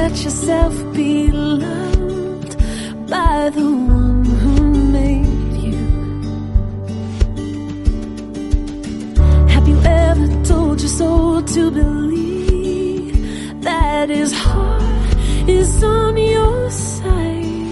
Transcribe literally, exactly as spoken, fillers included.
let yourself be loved by the one who made you? Have you ever told your soul to believe that his heart is on your side?